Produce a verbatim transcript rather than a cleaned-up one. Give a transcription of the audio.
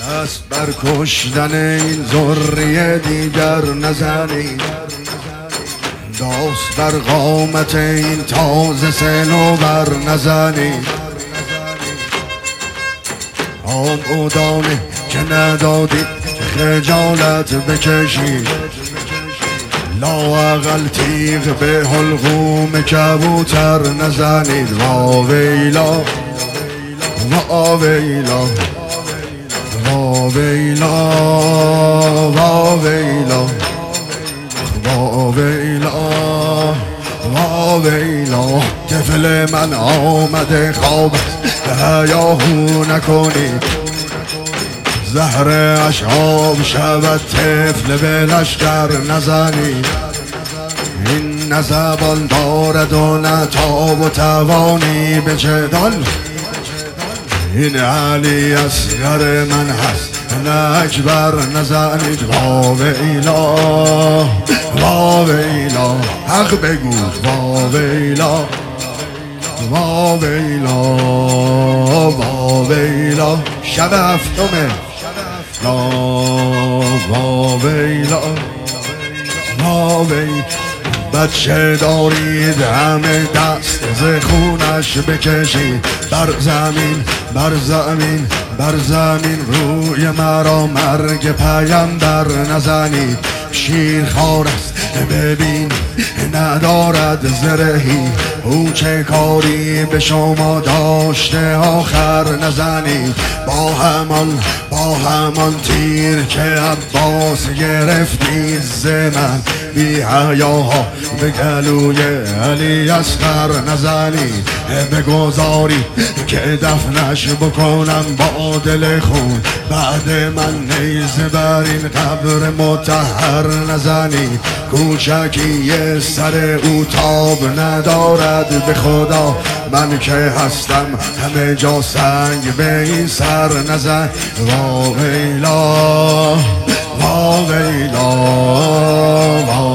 دست بر کشتن این ذریه دیگر نزنید، داست بر قامت این تازه صنوبر نزنید. آمودانه که ندادید خجالت بکشید، لااقل تیغ به حلقوم کبوتر نزنید. واویلا واویلا واویلا واویلا واویلا واویلا. طفل من آمده خواب هیاهو نکنید، زهر اشعاب شود طفل به لشکر نزنید. این نه زبان دارد و نه تاب و توانی به جدال، این علی اصغر من هست نه اکبر نزنید. واویلا واویلا حق بگو. واویلا واویلا واویلا شب هفتمه. لا واویلا واویلا. بچه دارید همه دست ز خونش بکشید، بر زمین بر زمین بر زمین روی مرا مرگ پیمبر نزنید. شیرخوار است ببین ندارد زرهی، او چه کاری به شما داشته آخر نزنید. با همان با همان تیر که عباس گرفتید ز من، بی حیاها به گلوی علی اصغر نزنید. بگذاری که دفنش بکنم با دل خون، بعد من نیزه بر این قبر مطهر نزنید. کوچکی سر او تاب ندارد به خدا، من که هستم همه جا سنگ به این سر نزن. واویلا واویلا واویلا.